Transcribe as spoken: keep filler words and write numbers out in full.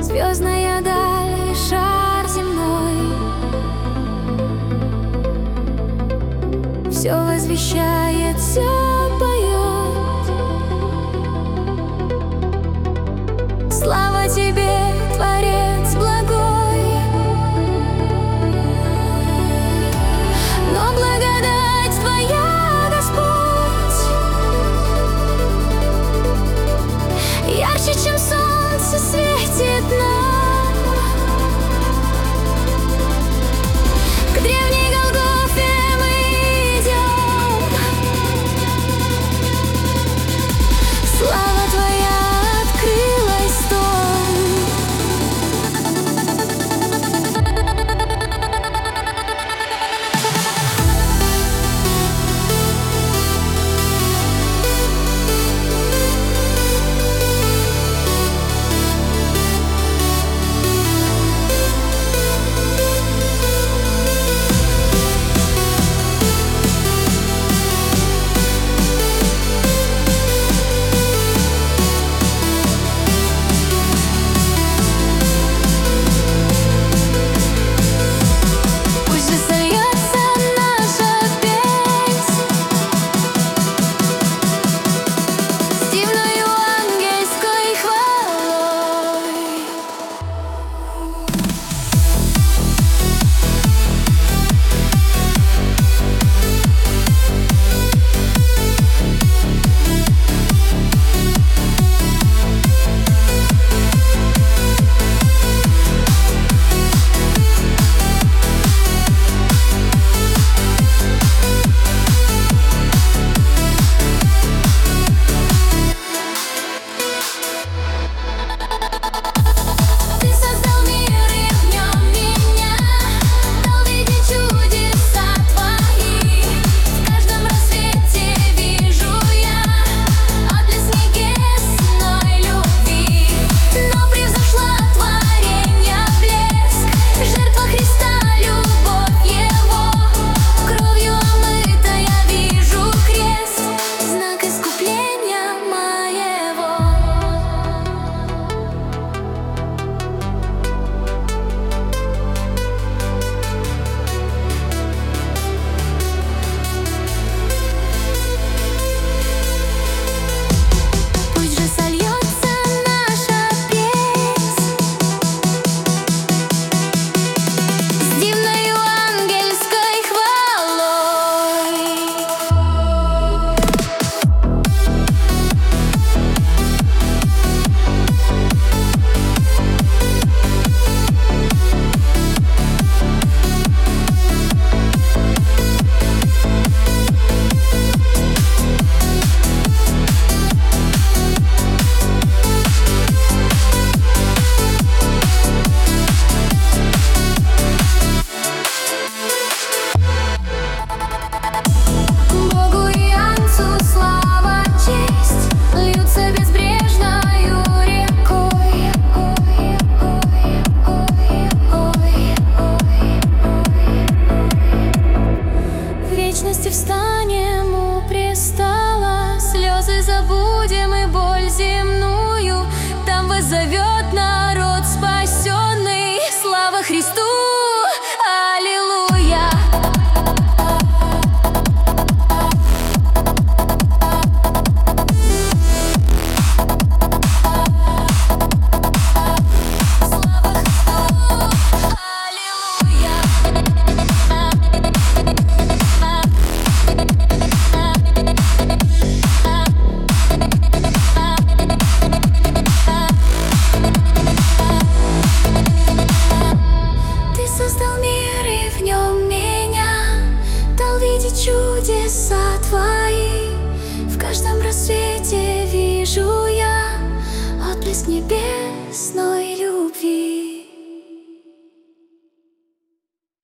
Звездная даль, шар земной, все возвещает, все поет. Слава тебе, Творец благой, но благодать Твоя, Господь, ярче, чем солнце, светит нам. К древней Голгофе мы идем. Слава Твоя открылась там. Встанем у престола, слезы забудем и боль земную. Там воззовет народ спасенный. Слава Христу! Аллилуйя! Чудеса Твои в каждом рассвете вижу я, отблеск небесной любви.